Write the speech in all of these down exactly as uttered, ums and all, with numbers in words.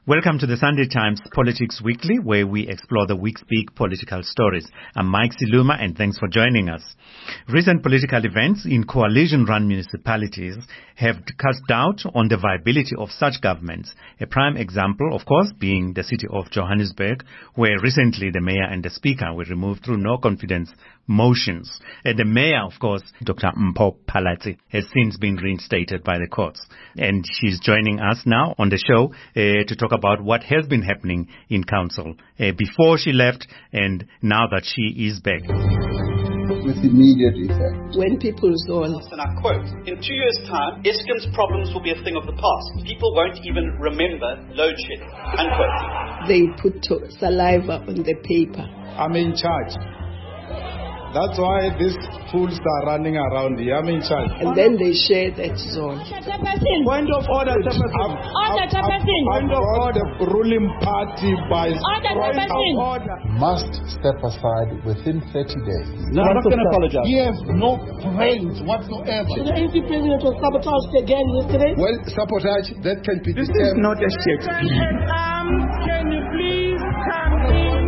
Welcome to the Sunday Times Politics Weekly, where we explore the week's big political stories. I'm Mike Siluma, and thanks for joining us. Recent political events in coalition-run municipalities have cast doubt on the viability of such governments. A prime example, of course, being the city of Johannesburg, where recently the mayor and the speaker were removed through no confidence motions. And the mayor, of course, Doctor Mpho Phalatse, has since been reinstated by the courts. And she's joining us now on the show uh, to talk about what has been happening in council uh, before she left and now that she is back. With immediate effect. When people zone. And I quote, in two years' time, Eskom's problems will be a thing of the past. People won't even remember load shedding. Unquote. They put saliva on the paper. I'm in charge. That's why these fools are running around here. I'm in charge. And then they share that zone. Point of order, Chairperson. Order, Chairperson. Point of order, the ruling party by Order, point of Chairperson. order. Must step aside within thirty days. No, I'm not going to apologize. He has no brains whatsoever. The A N C president was sabotaged again yesterday. Well, sabotage, that can be This the is term. not a Shakespeare. Um, can you please come in?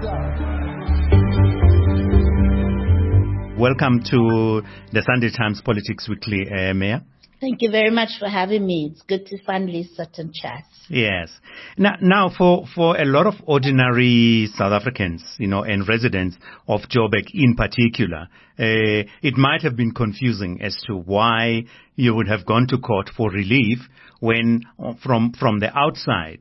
Welcome to the Sunday Times Politics Weekly, uh, Mayor. Thank you very much for having me. It's good to finally sit and chat. Yes. Now, now for, for a lot of ordinary South Africans, you know, and residents of Joburg in particular, uh, it might have been confusing as to why you would have gone to court for relief when uh, from, from the outside,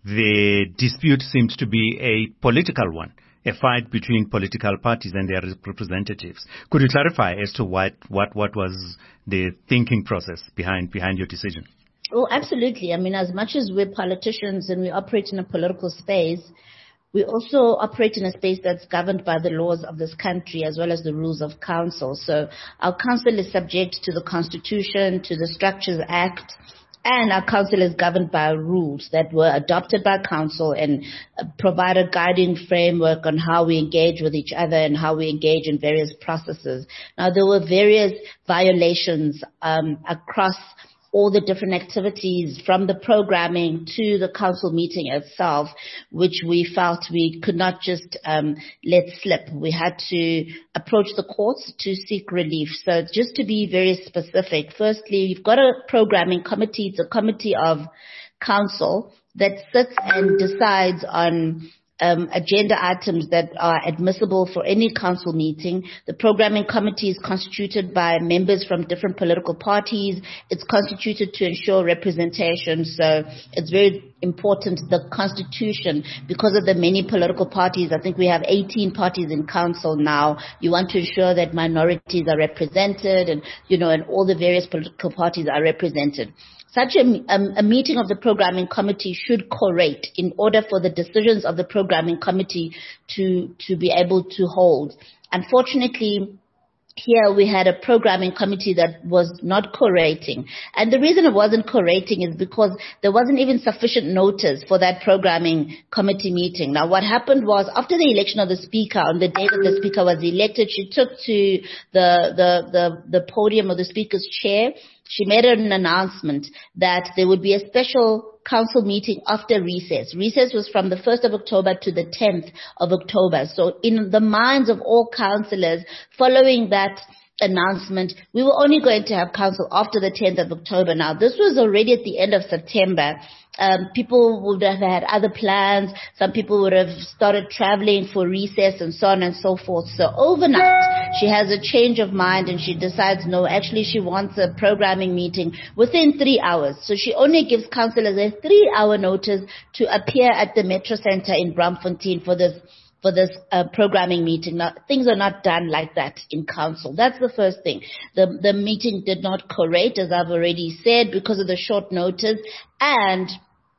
the dispute seems to be a political one. A fight between political parties and their representatives. Could you clarify as to what, what, what was the thinking process behind, behind your decision? Well, absolutely. I mean, as much as we're politicians and we operate in a political space, we also operate in a space that's governed by the laws of this country as well as the rules of council. So our council is subject to the Constitution, to the Structures Act, and our council is governed by rules that were adopted by council and provide a guiding framework on how we engage with each other and how we engage in various processes. Now, there were various violations um, across all the different activities from the programming to the council meeting itself, which we felt we could not just um, let slip. We had to approach the courts to seek relief. So just to be very specific, firstly, you've got a programming committee. It's a committee of council that sits and decides on Um, agenda items that are admissible for any council meeting. The programming committee is constituted by members from different political parties. It's constituted to ensure representation. So it's very important, the constitution, because of the many political parties. I think we have eighteen parties in council now. You want to ensure that minorities are represented and, you know, and all the various political parties are represented. Such a, a, a meeting of the programming committee should collate in order for the decisions of the programming committee to, to be able to hold. Unfortunately, here we had a programming committee that was not collating. And the reason it wasn't collating is because there wasn't even sufficient notice for that programming committee meeting. Now, what happened was after the election of the speaker, on the day that the speaker was elected, she took to the, the, the, the podium of the speaker's chair. She made an announcement that there would be a special council meeting after recess. Recess was from the first of October to the tenth of October. So in the minds of all councillors, following that announcement, we were only going to have council after the tenth of October. Now, this was already at the end of September. Um, people would have had other plans. Some people would have started traveling for recess and so on and so forth. So overnight, she has a change of mind and she decides, no, actually she wants a programming meeting within three hours. So she only gives councillors a three-hour notice to appear at the Metro Centre in Braamfontein for this for this uh, programming meeting. Now, things are not done like that in council. That's the first thing. The, the meeting did not collate, as I've already said, because of the short notice. And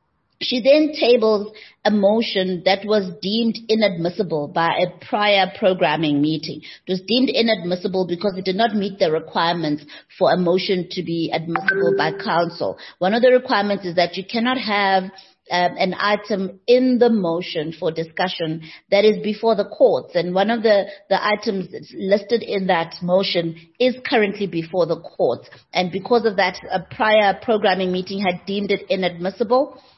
she then tables a motion that was deemed inadmissible by a prior programming meeting. It was deemed inadmissible because it did not meet the requirements for a motion to be admissible by council. One of the requirements is that you cannot have Um, an item in the motion for discussion that is before the courts. And one of the, the items listed in that motion is currently before the courts. And because of that, a prior programming meeting had deemed it inadmissible.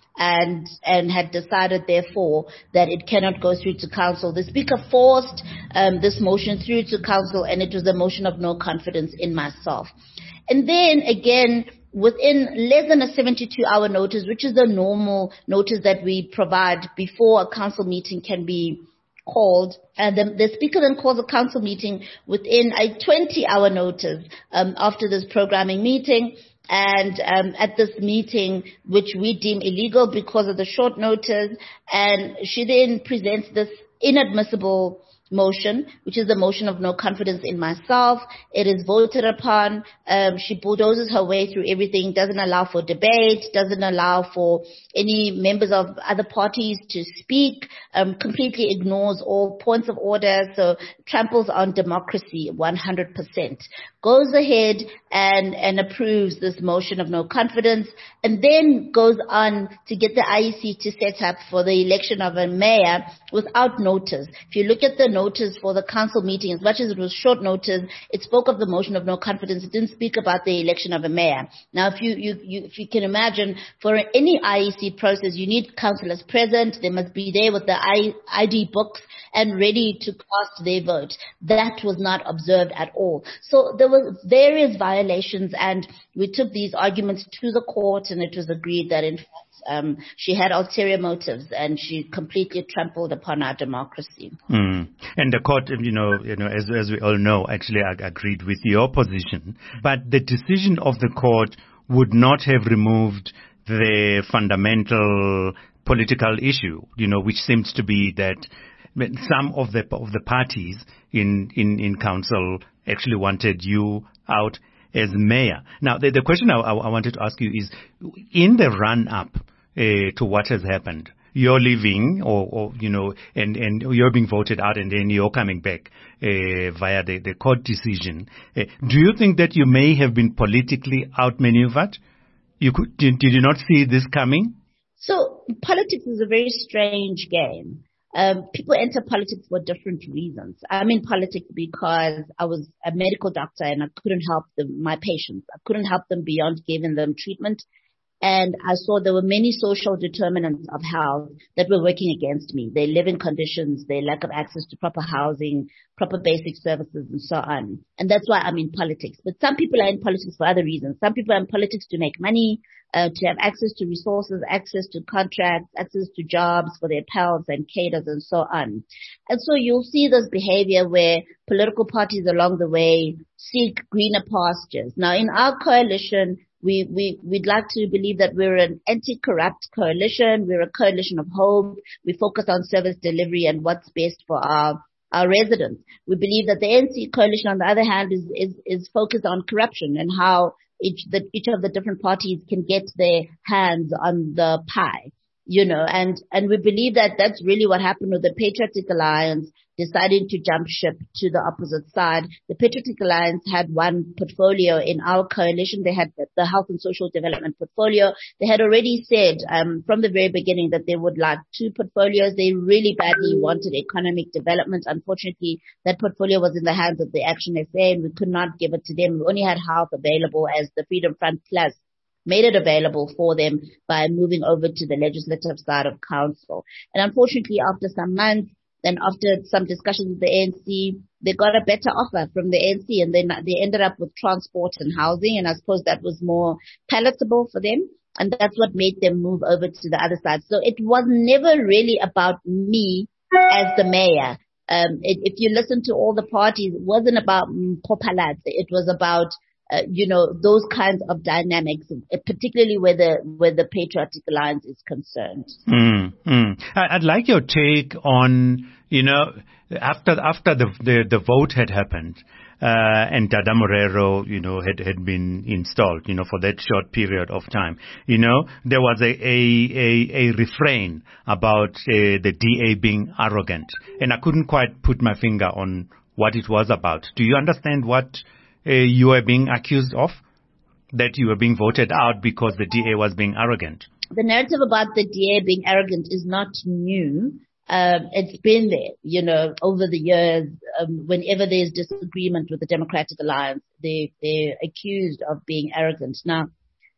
and and had decided, therefore, that it cannot go through to council. The Speaker forced um, this motion through to council, and it was a motion of no confidence in myself. And then again, within less than a seventy-two hour notice, which is the normal notice that we provide before a council meeting can be called, and the, the Speaker then calls a council meeting within a twenty hour notice um, after this programming meeting. And um, at this meeting, which we deem illegal because of the short notice, and she then presents this inadmissible motion, which is the motion of no confidence in myself. It is voted upon. Um, she bulldozes her way through everything, doesn't allow for debate, doesn't allow for any members of other parties to speak, um, completely ignores all points of order, so tramples on democracy one hundred percent. Goes ahead and, and approves this motion of no confidence, and then goes on to get the I E C to set up for the election of a mayor without notice. If you look at the notice for the council meeting, as much as it was short notice, it spoke of the motion of no confidence. It didn't speak about the election of a mayor. Now, if you, you, you if you can imagine, for any I E C process, you need councillors present. They must be there with the I D books and ready to cast their vote. That was not observed at all. So there were various violations, and we took these arguments to the court, and it was agreed that in fact um, she had ulterior motives and she completely trampled upon our democracy. Mm. And the court, you know, you know, as as we all know, actually ag- agreed with your position, but the decision of the court would not have removed the fundamental political issue, you know, which seems to be that some of the of the parties in, in, in council actually wanted you out as mayor. Now, the, the question I, I wanted to ask you is, in the run-up uh, to what has happened, you're leaving, or, or you know, and, and you're being voted out, and then you're coming back uh, via the, the court decision. Uh, do you think that you may have been politically outmaneuvered? You could, did, did you not see this coming? So politics is a very strange game. Um, people enter politics for different reasons. I'm in politics because I was a medical doctor and I couldn't help them, my patients. I couldn't help them beyond giving them treatment. And I saw there were many social determinants of health that were working against me. Their living conditions, their lack of access to proper housing, proper basic services, and so on. And that's why I'm in politics. But some people are in politics for other reasons. Some people are in politics to make money, uh, to have access to resources, access to contracts, access to jobs for their pals and cadres, and so on. And so you'll see this behavior where political parties along the way seek greener pastures. Now, in our coalition, We, we, we'd like to believe that we're an anti-corrupt coalition. We're a coalition of hope. We focus on service delivery and what's best for our, our residents. We believe that the A N C coalition, on the other hand, is, is, is focused on corruption and how each, the, each of the different parties can get their hands on the pie, you know, and, and we believe that that's really what happened with the Patriotic Alliance deciding to jump ship to the opposite side. The Patriotic Alliance had one portfolio in our coalition. They had the health and social development portfolio. They had already said um, from the very beginning that they would like two portfolios. They really badly wanted economic development. Unfortunately, that portfolio was in the hands of the Action S A, and we could not give it to them. We only had health available as the Freedom Front Plus made it available for them by moving over to the legislative side of council. And unfortunately, after some months, then after some discussions with the A N C, they got a better offer from the A N C, and then they ended up with transport and housing, and I suppose that was more palatable for them, and that's what made them move over to the other side. So it was never really about me as the mayor. Um, it, if you listen to all the parties, it wasn't about Popalat. It was about Uh, you know, those kinds of dynamics, particularly where the where the Patriotic Alliance is concerned. Mm, mm. I'd like your take on, you know, after after the the, the vote had happened, uh, and Dada Morero, you know, had had been installed, you know, for that short period of time. You know, there was a a a, a refrain about uh, the D A being arrogant, and I couldn't quite put my finger on what it was about. Do you understand what Uh, you were being accused of, that you were being voted out because the D A was being arrogant? The narrative about the D A being arrogant is not new. Um, it's been there, you know, over the years. Um, whenever there's disagreement with the Democratic Alliance, they, they're accused of being arrogant. Now,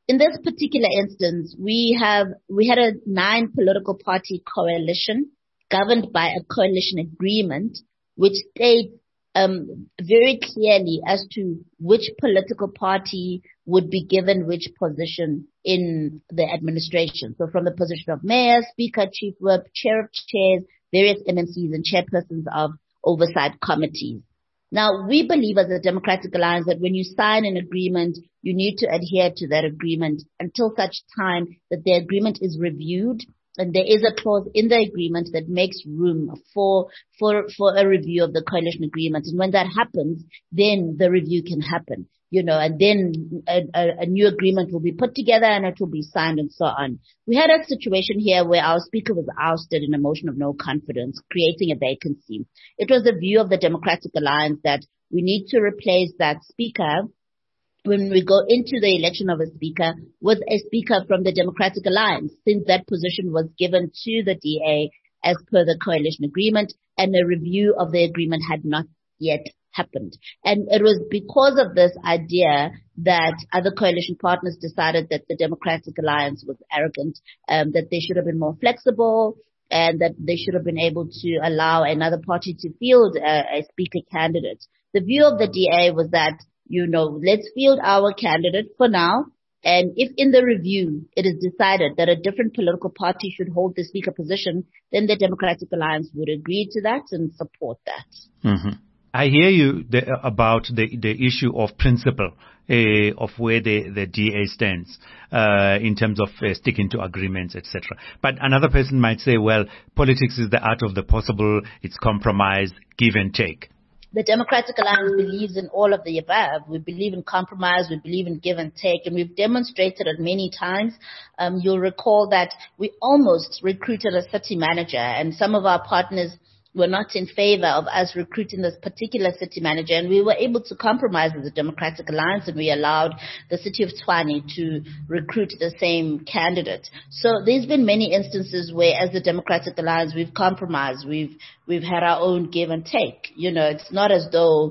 in this particular instance, we have we had a nine political party coalition governed by a coalition agreement, which states um, very clearly as to which political party would be given which position in the administration. So from the position of mayor, speaker, chief whip, chair of chairs, various M M Cs and chairpersons of oversight committees. Now, we believe as a Democratic Alliance that when you sign an agreement, you need to adhere to that agreement until such time that the agreement is reviewed. And there is a clause in the agreement that makes room for, for, for a review of the coalition agreement. And when that happens, then the review can happen, you know, and then a, a, a new agreement will be put together and it will be signed and so on. We had a situation here where our speaker was ousted in a motion of no confidence, creating a vacancy. It was the view of the Democratic Alliance that we need to replace that speaker when we go into the election of a speaker with a speaker from the Democratic Alliance, since that position was given to the D A as per the coalition agreement and a review of the agreement had not yet happened. And it was because of this idea that other coalition partners decided that the Democratic Alliance was arrogant, um, that they should have been more flexible, and that they should have been able to allow another party to field a, a speaker candidate. The view of the D A was that, you know, let's field our candidate for now. And if in the review it is decided that a different political party should hold the speaker position, then the Democratic Alliance would agree to that and support that. Mm-hmm. I hear you the, about the, the issue of principle uh, of where the, the D A stands uh, in terms of uh, sticking to agreements, et cetera. But another person might say, well, politics is the art of the possible. It's compromise, give and take. The Democratic Alliance believes in all of the above. We believe in compromise. We believe in give and take. And we've demonstrated it many times. Um, you'll recall that we almost recruited a city manager, and some of our partners were not in favor of us recruiting this particular city manager, and we were able to compromise as a Democratic Alliance, and we allowed the city of Tshwane to recruit the same candidate. So there's been many instances where, as the Democratic Alliance, we've compromised, we've we've had our own give and take. You know, it's not as though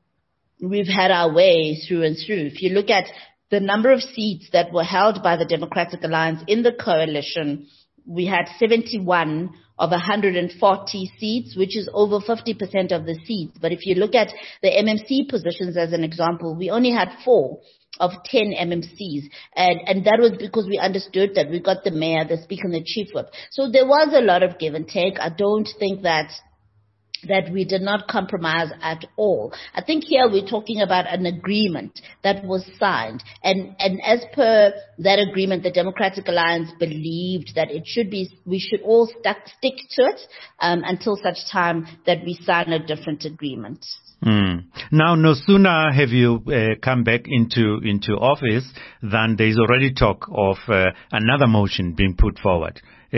we've had our way through and through. If you look at the number of seats that were held by the Democratic Alliance in the coalition, we had seventy-one of one hundred forty seats, which is over fifty percent of the seats. But if you look at the M M C positions as an example, we only had four of ten M M Cs. And, and that was because we understood that we got the mayor, the speaker, and the chief whip. So there was a lot of give and take. I don't think that that we did not compromise at all. I think here we're talking about an agreement that was signed. And, and as per that agreement, the Democratic Alliance believed that it should be, we should all stuck, stick to it um, until such time that we sign a different agreement. Mm. Now, no sooner have you uh, come back into into office than there is already talk of uh, another motion being put forward uh,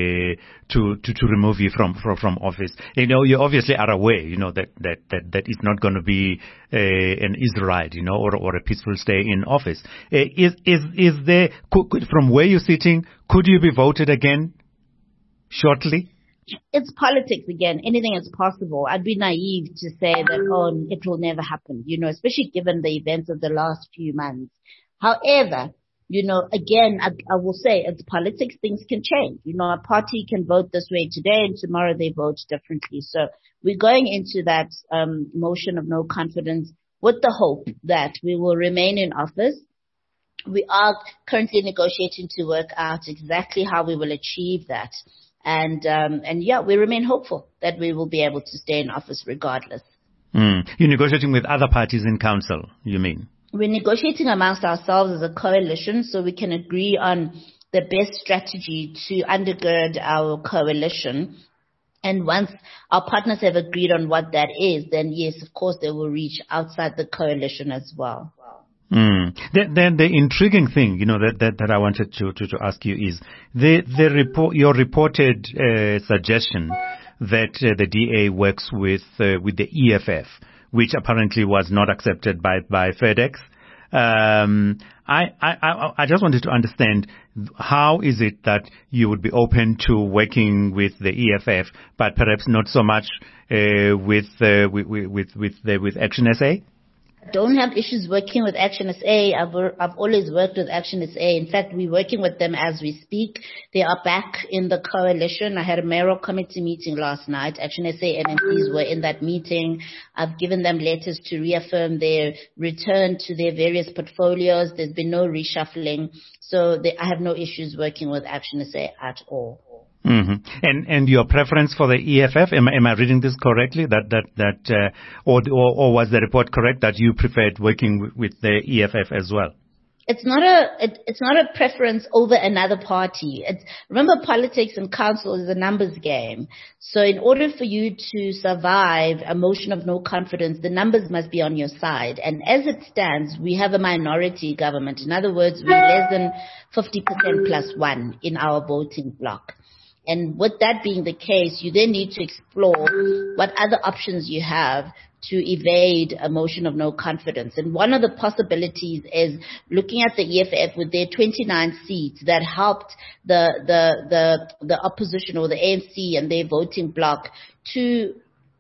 to, to to remove you from from, from office. You know, you obviously are aware, you know, that that that, that is not going to be uh, an easy ride, you know, or or a peaceful stay in office. Uh, is is is there could, could, from where you're sitting? Could you be voted again shortly? It's politics again. Anything is possible. I'd be naive to say that, oh, it will never happen, you know, especially given the events of the last few months. However, you know, again, I, I will say it's politics. Things can change. You know, a party can vote this way today and tomorrow they vote differently. So we're going into that um, motion of no confidence with the hope that we will remain in office. We are currently negotiating to work out exactly how we will achieve that. And, um, and yeah, we remain hopeful that we will be able to stay in office regardless. Mm. You're negotiating with other parties in council, you mean? We're negotiating amongst ourselves as a coalition so we can agree on the best strategy to undergird our coalition. And once our partners have agreed on what that is, then yes, of course, they will reach outside the coalition as well. Mm. Then the, the intriguing thing, you know, that, that, that I wanted to, to, to ask you is the, the report, your reported uh, suggestion that uh, the D A works with uh, with the E F F, which apparently was not accepted by by FedEx. Um, I, I I just wanted to understand, how is it that you would be open to working with the E F F, but perhaps not so much uh, with, uh, with with with the, with Action S A? don't have issues working with Action S A. I've, I've always worked with Action S A. In fact, we're working with them as we speak. They are back in the coalition. I had a mayoral committee meeting last night. Action S A and M Ps were in that meeting. I've given them letters to reaffirm their return to their various portfolios. There's been no reshuffling. So they, I have no issues working with Action S A at all. Mm-hmm. And and your preference for the E F F? Am, am I reading this correctly? That that that, uh, or, or or was the report correct that you preferred working with, with the E F F as well? It's not a it, it's not a preference over another party. It's, remember, politics and council is a numbers game. So in order for you to survive a motion of no confidence, the numbers must be on your side. And as it stands, we have a minority government. In other words, we're less than fifty percent plus one in our voting bloc. And with that being the case, you then need to explore what other options you have to evade a motion of no confidence. And one of the possibilities is looking at the E F F with their twenty-nine seats that helped the, the, the, the opposition or the A N C and their voting bloc to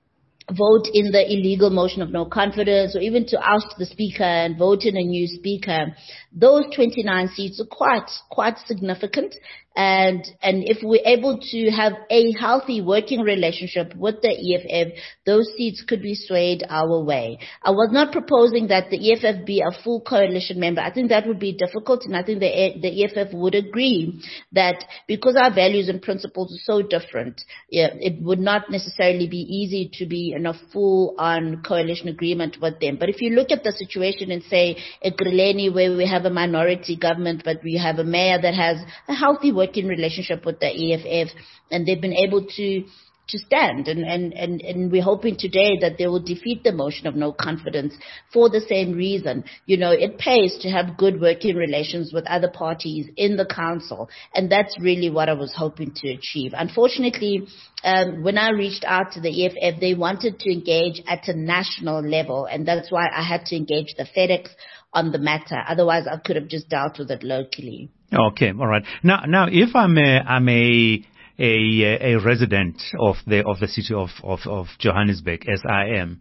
vote in the illegal motion of no confidence, or even to oust the speaker and vote in a new speaker. Those twenty-nine seats are quite, quite significant. And, and if we're able to have a healthy working relationship with the E F F, those seats could be swayed our way. I was not proposing that the E F F be a full coalition member. I think that would be difficult, and I think the, the E F F would agree that because our values and principles are so different, yeah, it would not necessarily be easy to be in a full-on coalition agreement with them. But if you look at the situation in, say, Ekurhuleni, where we have a minority government, but we have a mayor that has a healthy working in relationship with the E F F, and they've been able to to stand, and, and, and, and we're hoping today that they will defeat the motion of no confidence for the same reason. You know, it pays to have good working relations with other parties in the council, and that's really what I was hoping to achieve. Unfortunately, um, when I reached out to the E F F, they wanted to engage at a national level, and that's why I had to engage the FedEx on the matter. Otherwise, I could have just dealt with it locally. Okay, all right. Now, now, if I'm a, I'm a, a, a resident of the of the city of, of, of Johannesburg, as I am,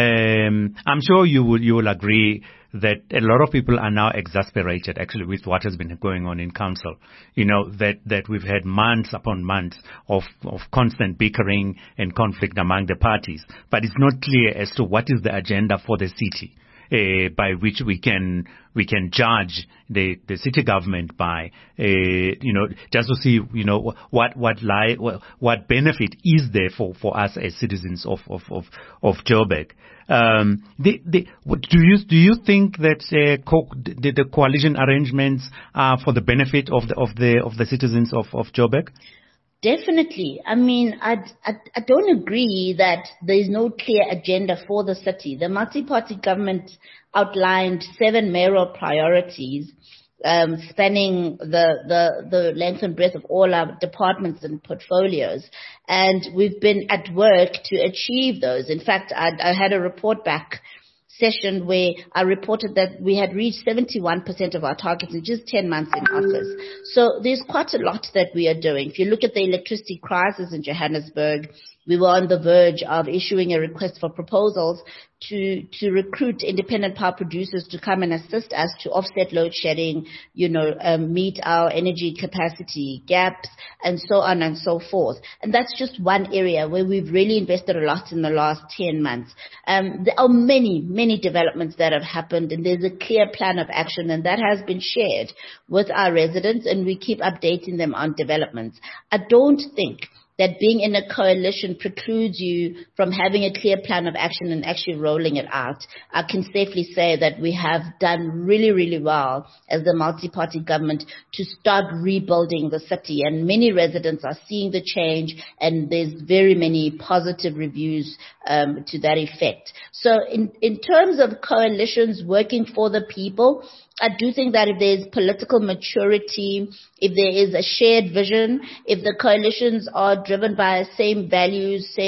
um, I'm sure you will you will agree that a lot of people are now exasperated, actually, with what has been going on in council. You know, that, that we've had months upon months of, of constant bickering and conflict among the parties, but it's not clear as to what is the agenda for the city. Uh, by which we can we can judge the, the city government by, uh, you know, just to see, you know, what what lie what, what benefit is there for, for us as citizens of of of, of Joburg. Um, the, the, do you do you think that uh, co- the, the coalition arrangements are for the benefit of the of the of the citizens of of Joburg? Definitely. I mean, I, I, I don't agree that there is no clear agenda for the city. The multi-party government outlined seven mayoral priorities, um, spanning the, the, the length and breadth of all our departments and portfolios. And we've been at work to achieve those. In fact, I, I had a report back session where I reported that we had reached seventy-one percent of our targets in just ten months in office. So there's quite a lot that we are doing. If you look at the electricity crisis in Johannesburg, we were on the verge of issuing a request for proposals to, to recruit independent power producers to come and assist us to offset load shedding, you know, um, meet our energy capacity gaps, and so on and so forth. And that's just one area where we've really invested a lot in the last ten months. Um, there are many, many developments that have happened, and there's a clear plan of action, and that has been shared with our residents, and we keep updating them on developments. I don't think that being in a coalition precludes you from having a clear plan of action and actually rolling it out. I can safely say that we have done really, really well as a multi-party government to start rebuilding the city, and many residents are seeing the change, and there's very many positive reviews um, to that effect. So in, in terms of coalitions working for the people, I do think that if there's political maturity, if there is a shared vision, if the coalitions are driven by same values, same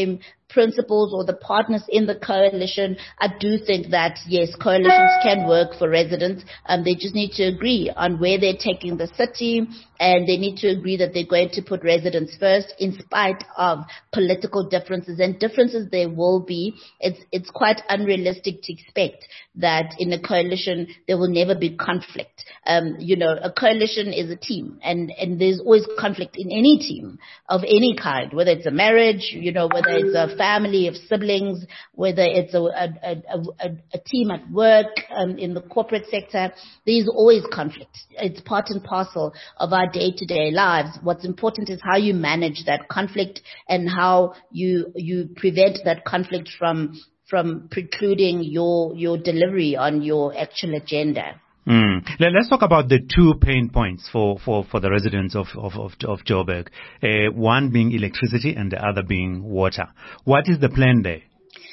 principals or the partners in the coalition, I do think that, yes, coalitions can work for residents. Um, they just need to agree on where they're taking the city, and they need to agree that they're going to put residents first in spite of political differences. And differences there will be. It's, it's quite unrealistic to expect that in a coalition there will never be conflict. Um, you know, a coalition is a team, and, and there's always conflict in any team of any kind, whether it's a marriage, you know, whether it's a family of siblings, whether it's a, a, a, a, a team at work, um, in the corporate sector. There's always conflict. It's part and parcel of our day-to-day lives. What's important is how you manage that conflict and how you you prevent that conflict from from precluding your your delivery on your actual agenda. Mm. Let's talk about the two pain points for, for, for the residents of, of, of, of Joburg. Uh, one being electricity and the other being water. What is the plan there?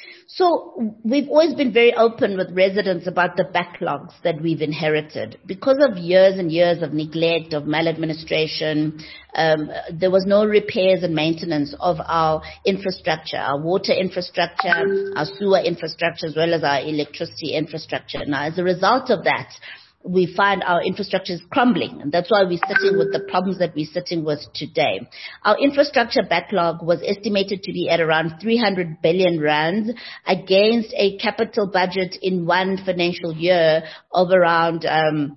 So we've always been very open with residents about the backlogs that we've inherited. Because of years and years of neglect, of maladministration, um, there was no repairs and maintenance of our infrastructure, our water infrastructure, our sewer infrastructure, as well as our electricity infrastructure. Now, as a result of that, we find our infrastructure is crumbling, and that's why we're sitting with the problems that we're sitting with today. Our infrastructure backlog was estimated to be at around three hundred billion rands against a capital budget in one financial year of around um,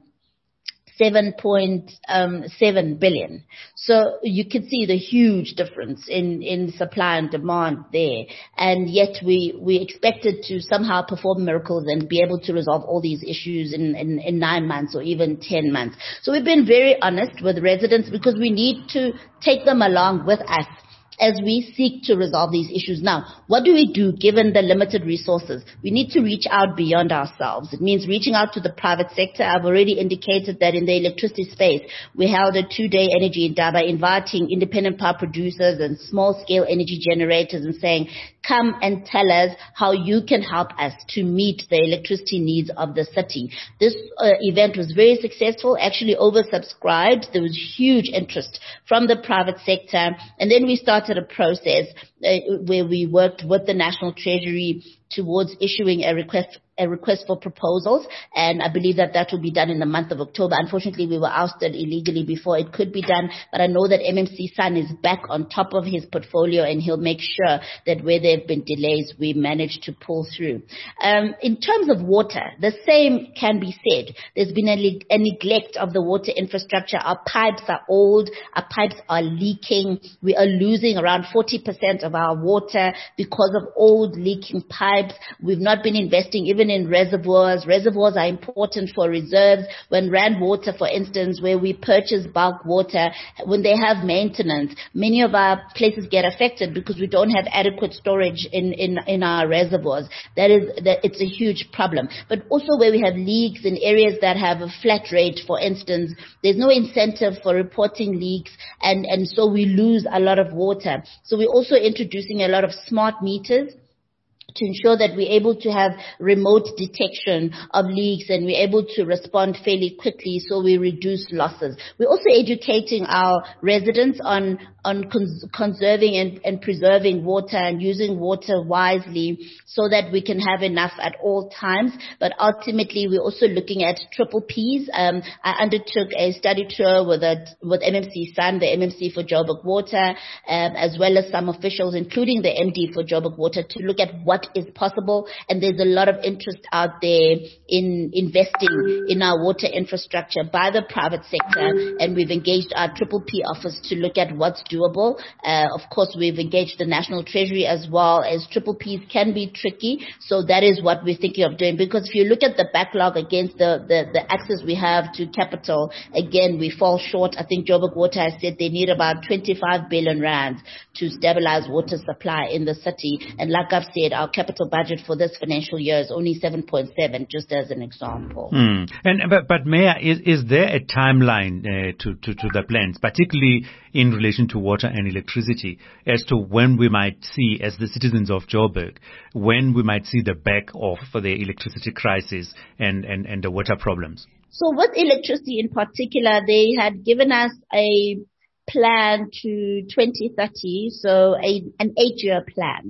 seven point seven billion. So you can see the huge difference in, in supply and demand there. And yet we, we expected to somehow perform miracles and be able to resolve all these issues in, in, in nine months or even ten months. So we've been very honest with residents because we need to take them along with us as we seek to resolve these issues. Now, what do we do given the limited resources? We need to reach out beyond ourselves. It means reaching out to the private sector. I've already indicated that in the electricity space, we held a two-day energy indaba inviting independent power producers and small-scale energy generators and saying, come and tell us how you can help us to meet the electricity needs of the city. This uh, event was very successful, actually oversubscribed. There was huge interest from the private sector. And then we started a process uh, where we worked with the National Treasury towards issuing a request a request for proposals, and I believe that that will be done in the month of October. Unfortunately, we were ousted illegally before it could be done, but I know that M M C Sun is back on top of his portfolio, and he'll make sure that where there have been delays, we manage to pull through. Um, in terms of water, the same can be said. There's been a, a neglect of the water infrastructure. Our pipes are old. Our pipes are leaking. We are losing around forty percent of our water because of old leaking pipes. We've not been investing even in reservoirs. Reservoirs are important for reserves. When Rand Water, for instance, where we purchase bulk water, when they have maintenance, many of our places get affected because we don't have adequate storage in, in, in our reservoirs. That is, that it's a huge problem. But also where we have leaks in areas that have a flat rate, for instance, there's no incentive for reporting leaks, and, and so we lose a lot of water. So we're also introducing a lot of smart meters to ensure that we're able to have remote detection of leaks and we're able to respond fairly quickly so we reduce losses. We're also educating our residents on, on cons- conserving and, and preserving water and using water wisely so that we can have enough at all times. But ultimately, we're also looking at triple Ps. Um, I undertook a study tour with, a, with M M C Sun, the M M C for Joburg Water, um, as well as some officials, including the M D for Joburg Water, to look at what is possible, and there's a lot of interest out there in investing in our water infrastructure by the private sector, and we've engaged our triple P office to look at what's doable. Uh, of course, we've engaged the National Treasury as well, as triple Ps can be tricky, so that is what we're thinking of doing, because if you look at the backlog against the, the, the access we have to capital, again, we fall short. I think Joburg Water has said they need about twenty-five billion rands to stabilize water supply in the city, and like I've said, our capital budget for this financial year is only seven point seven, just as an example. Mm. And but, but Mayor, is, is there a timeline uh, to, to, to the plans, particularly in relation to water and electricity, as to when we might see, as the citizens of Joburg, when we might see the back off for the electricity crisis and, and, and the water problems? So with electricity in particular, they had given us a plan to twenty thirty, so a, an eight-year plan.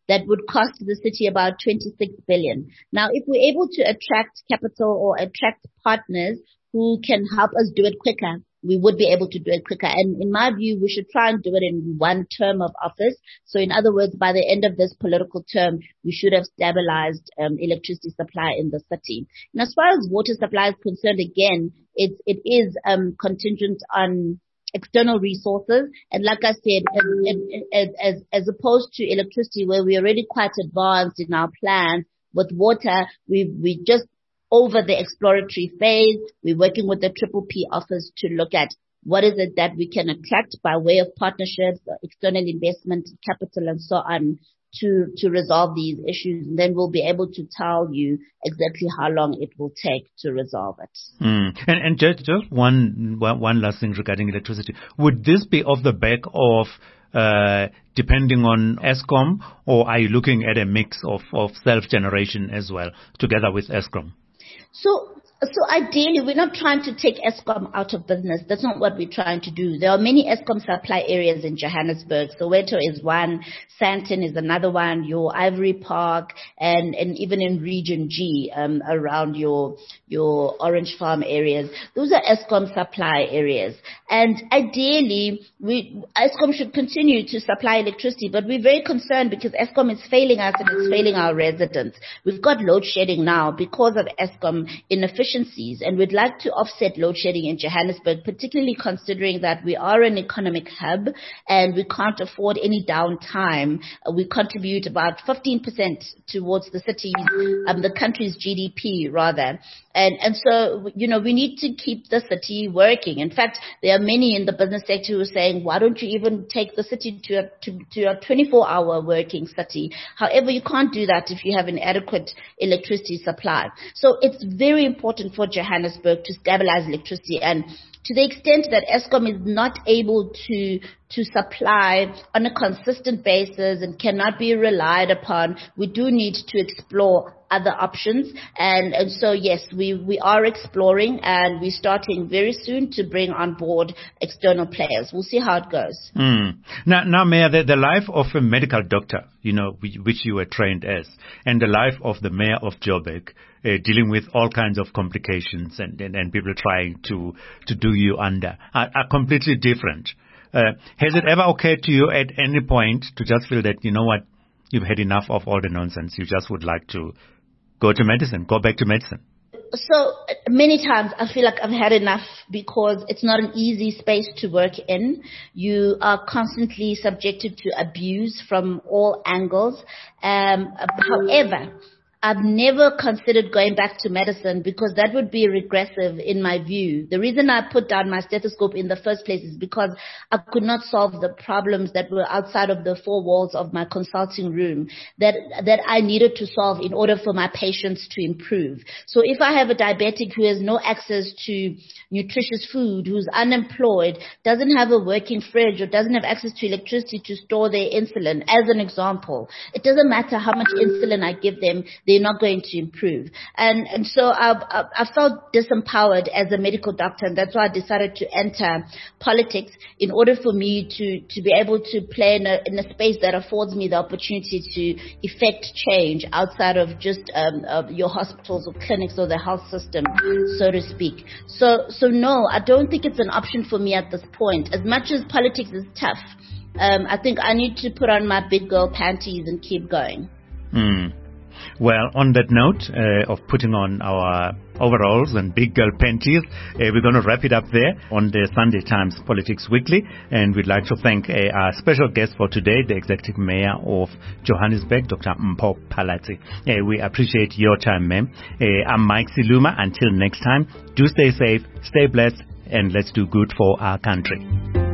that would cost the city about twenty-six billion. Now, if we're able to attract capital or attract partners who can help us do it quicker, we would be able to do it quicker. And in my view, we should try and do it in one term of office. So in other words, by the end of this political term, we should have stabilized um, electricity supply in the city. And as far as water supply is concerned, again, it, it is um, contingent on external resources. And like I said, as, as, as, as opposed to electricity, where we're already quite advanced in our plans, with water, we we just over the exploratory phase. We're working with the Triple P office to look at what is it that we can attract by way of partnerships, external investment, capital, and so on to, to resolve these issues. And then we'll be able to tell you exactly how long it will take to resolve it. Mm. And, and just, just one, one last thing regarding electricity. Would this be off the back of Uh, depending on Eskom, or are you looking at a mix of, of self-generation as well, together with Eskom? So, so ideally, we're not trying to take Eskom out of business. That's not what we're trying to do. There are many Eskom supply areas in Johannesburg. Soweto is one, Sandton is another one, your Ivory Park, and, and even in Region G, um, around your, your Orange Farm areas. Those are Eskom supply areas. And ideally, we, Eskom should continue to supply electricity, but we're very concerned because Eskom is failing us and it's failing our residents. We've got load shedding now because of Eskom inefficiencies, and we'd like to offset load shedding in Johannesburg, particularly considering that we are an economic hub and we can't afford any downtime. Uh, we contribute about fifteen percent towards the city's, um, the country's G D P rather. And, and so, you know, we need to keep the city working. In fact, there are many in the business sector who are saying, why don't you even take the city to a, to, to a twenty-four hour working city? However, you can't do that if you have an adequate electricity supply. So it's very important for Johannesburg to stabilize electricity, and to the extent that Eskom is not able to to supply on a consistent basis and cannot be relied upon, we do need to explore other options. And, and so, yes, we, we are exploring, and we're starting very soon to bring on board external players. We'll see how it goes. Mm. Now, now, Mayor, the, the life of a medical doctor, you know, which, which you were trained as, and the life of the mayor of Joburg, uh, dealing with all kinds of complications and, and, and people trying to, to do you under, are, are completely different. Uh, has it ever occurred to you at any point to just feel that, you know what, you've had enough of all the nonsense, you just would like to go to medicine, go back to medicine? So many times I feel like I've had enough, because it's not an easy space to work in. You are constantly subjected to abuse from all angles. Um, however, I've never considered going back to medicine because that would be regressive in my view. The reason I put down my stethoscope in the first place is because I could not solve the problems that were outside of the four walls of my consulting room that, that I needed to solve in order for my patients to improve. So if I have a diabetic who has no access to nutritious food, who's unemployed, doesn't have a working fridge, or doesn't have access to electricity to store their insulin, as an example, it doesn't matter how much insulin I give them, they're not going to improve. And, and so I, I, I felt disempowered as a medical doctor, and that's why I decided to enter politics in order for me to, to be able to play in a, in a space that affords me the opportunity to effect change outside of just um, of your hospitals or clinics or the health system, so to speak. So, so no, I don't think it's an option for me at this point. As much as politics is tough, um, I think I need to put on my big girl panties and keep going. Mm. Well, on that note uh, of putting on our overalls and big girl panties, uh, we're going to wrap it up there on the Sunday Times Politics Weekly. And we'd like to thank uh, our special guest for today, the Executive Mayor of Johannesburg, Doctor Mpho Phalatse. Uh, we appreciate your time, ma'am. Uh, I'm Mike Siluma. Until next time, do stay safe, stay blessed, and let's do good for our country.